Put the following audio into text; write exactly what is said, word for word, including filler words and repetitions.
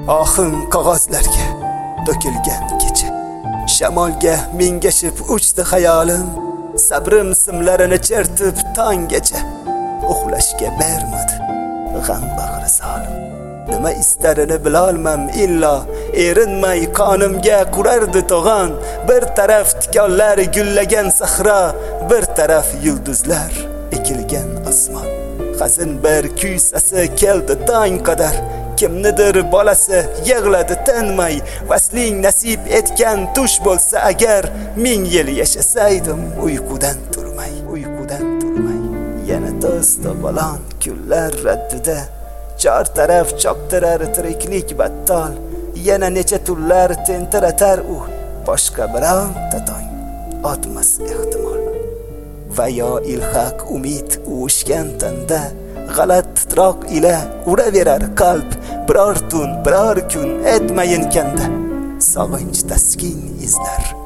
oxin qog'ozlarga to'kilgan kecha. Shamolga mingashib uchdi xayolim, sabrim simlarini chertib tonggacha. Uxlashga bermadi g'am bag'ri solim. Nima istarini bilolmam illo, erinmay qonimga qurardi to'g'on. Bir taraf tikonlar gullagan sahro, bir taraf yulduzlar ekilgan osmon. Hazin bir kuy sasi keldi tong qadar, kimnidir bolasi yig'ladi tinmay. Vasling nasib etgan tush bo'lsa agar, ming yil yashasaydim uyqudan turmay, uyqudan turmay. Yana to'sta balon kunlar raddida, chor taraf choptirar tiriklik battol. Yana necha tunlar tentiratar u, boshqa bironta tong otmas ehtimol. Va yo ilhaq umid uvushgan tanda, g'alat titroq ila uraverar qalb. Biror tun, biror kun etmayin kanda, sog'inch taskin izlar